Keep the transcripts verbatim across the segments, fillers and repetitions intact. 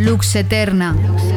Lux Eterna.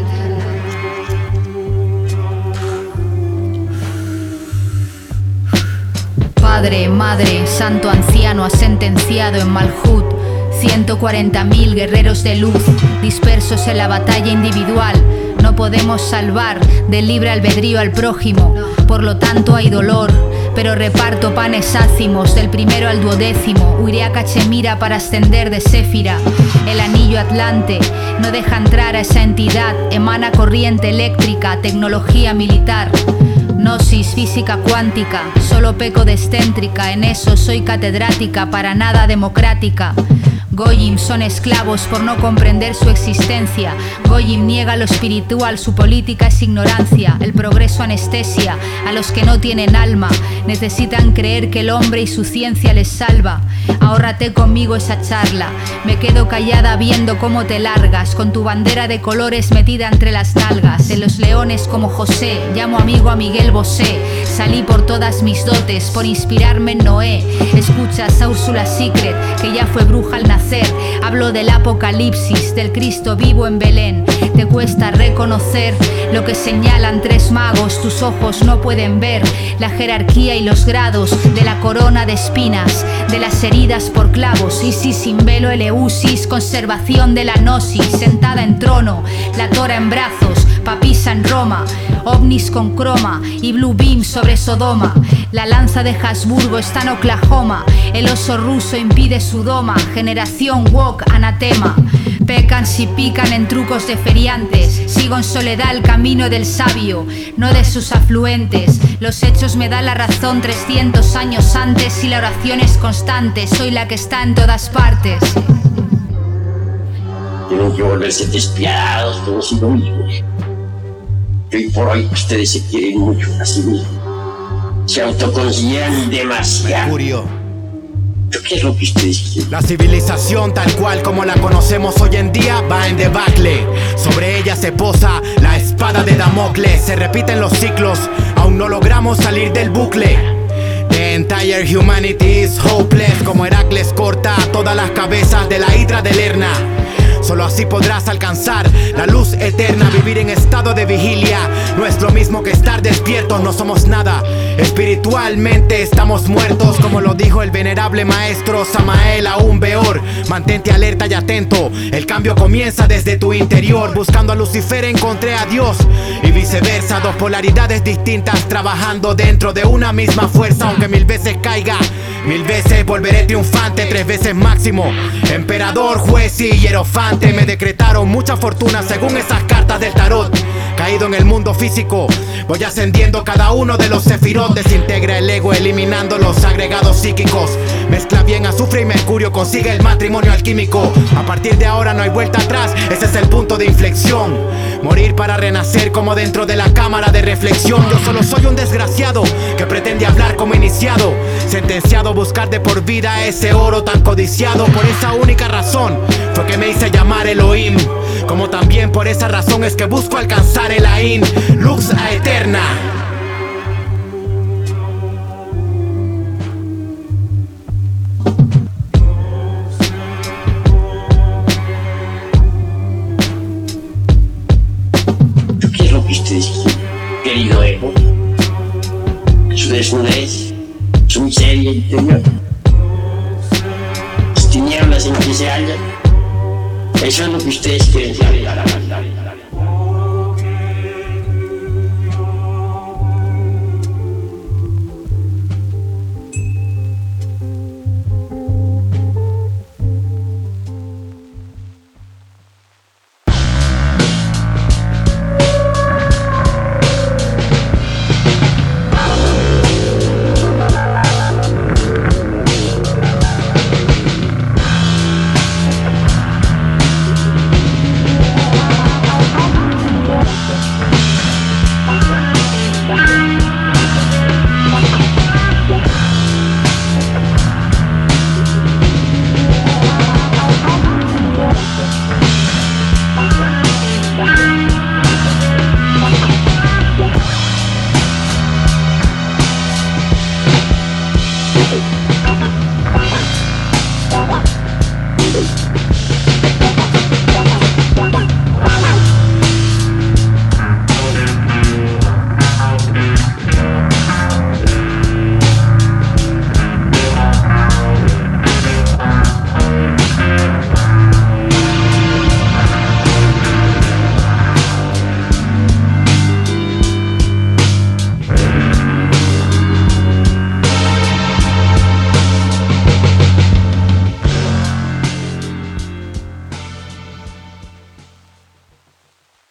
Padre, madre, santo anciano, ha sentenciado en Malhut ciento cuarenta mil guerreros de luz, dispersos en la batalla individual. No podemos salvar del libre albedrío al prójimo, por lo tanto hay dolor, pero reparto panes ácimos del primero al duodécimo. Huiré a Cachemira para ascender de Séfira. El anillo atlante no deja entrar a esa entidad, emana corriente eléctrica, tecnología militar. Gnosis, física cuántica, solo peco de excéntrica, en eso soy catedrática, para nada democrática. Goyim son esclavos por no comprender su existencia. Goyim niega lo espiritual, su política es ignorancia. El progreso anestesia a los que no tienen alma. Necesitan creer que el hombre y su ciencia les salva. Ahórrate conmigo esa charla. Me quedo callada viendo cómo te largas, con tu bandera de colores metida entre las nalgas. En los leones como José, llamo amigo a Miguel Bosé. Salí por todas mis dotes, por inspirarme en Noé. Escuchas a Úrsula Secret, que ya fue bruja al nacer. Hablo del apocalipsis, del Cristo vivo en Belén. Te cuesta reconocer lo que señalan tres magos, tus ojos no pueden ver la jerarquía y los grados de la corona de espinas, de las heridas por clavos. Isis sin velo, Eleusis, conservación de la gnosis, sentada en trono, la tora en brazos, papisa en Roma, ovnis con croma y blue beam sobre Sodoma. La lanza de Habsburgo está en Oklahoma, el oso ruso impide su doma. Generación woke, anatema. Pecan si pican en trucos de feriantes. Sigo en soledad el camino del sabio, no de sus afluentes. Los hechos me dan la razón trescientos años antes y la oración es constante. Soy la que está en todas partes. Tienen que volverse despiadados todos y conmigo. Hoy por hoy ustedes se quieren mucho a sí mismos. Se autoconsideran demasiado. Mercurio. ¿Qué es lo que ustedes quieren? La civilización tal cual como la conocemos hoy en día va en debacle. Sobre ella se posa la espada de Damocles. Se repiten los ciclos, aún no logramos salir del bucle. The entire humanity is hopeless. Como Heracles corta todas las cabezas de la hidra de Lerna. Solo así podrás alcanzar la luz eterna. Vivir en estado de vigilia no es lo mismo que estar despiertos. No somos nada, espiritualmente estamos muertos. Como lo dijo el venerable maestro Samael aún peor. Mantente alerta y atento, el cambio comienza desde tu interior. Buscando a Lucifer encontré a Dios y viceversa. Dos polaridades distintas trabajando dentro de una misma fuerza. Aunque mil veces caiga, mil veces volveré triunfante. Tres veces máximo, emperador, juez y hierofante. Me decretaron mucha fortuna según esas cartas del tarot. Caído en el mundo físico, voy ascendiendo cada uno de los sefirot. Desintegra el ego eliminando los agregados psíquicos. Mezcla bien azufre y mercurio, consigue el matrimonio alquímico. A partir de ahora no hay vuelta atrás, ese es el punto de inflexión. Morir para renacer como dentro de la cámara de reflexión. Yo solo soy un desgraciado que pretende hablar como iniciado, sentenciado a buscar de por vida ese oro tan codiciado. Por esa única razón fue que me hice llamar Elohim. Como también por esa razón es que busco alcanzar el Ain, Lux Eterna. ¿Qué es lo que ustedes quieren, querido ego? Su desnudez, su miseria interior, las tinieblas en que se hallan. Eso es lo que ustedes quieren saber.